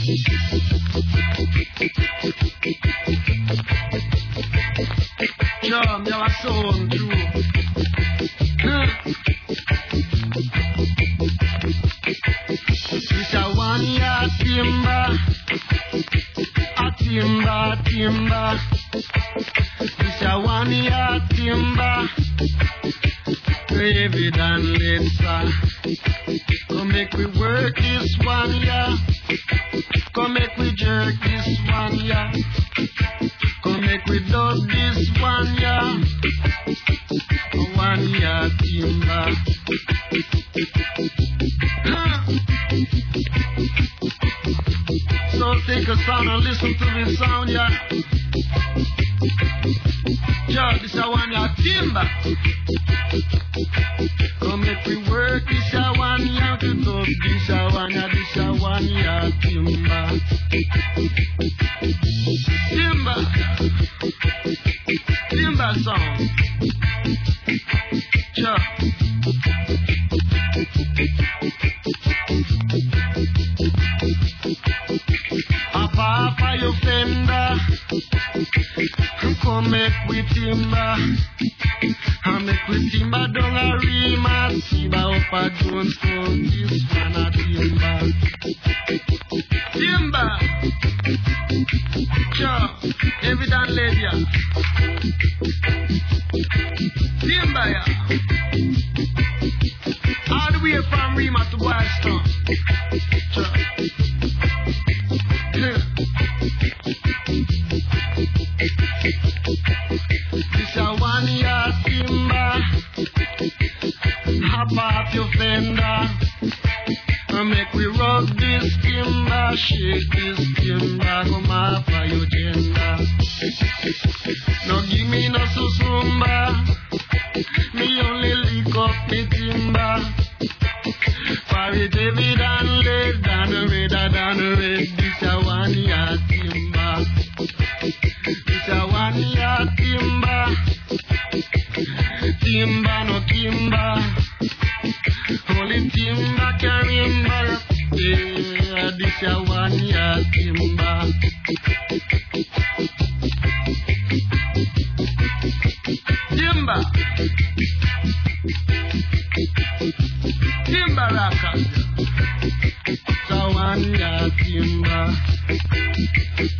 Jam, you're so true. This a 1 year timber. A timber. This a 1 year timber. David and Lisa. Come make we work this 1 year. Come make we jerk this 1 year. Come make we dub this 1 year. 1 year timber. So take a sound and listen to this sound, yeah. Yeah, this a 1 year timber. Come make we work this a 1 year to dub this a 1 year, this a 1 year timber. Timber song. Yeah. Papa, your fender. Come make we timber. Make we timber down a rima. Siba up a Jones for this one a timber. Timber. Sure. David and Lydia. Timber, yeah. All the way from Rima to Boston. Sure. This a 1 year timber. Hop off your fender. Make we rub this timber. Shake this timber. Come off of your gender. No give me no susumba. Me only lick up the timber. For it David and lead and redder than red. This a 1 year timber. This a 1 year timber. Timber no timber. Only timber can remember. Yeah, this a 1 year timber. Timber. Timber rockers. So 1 year timber.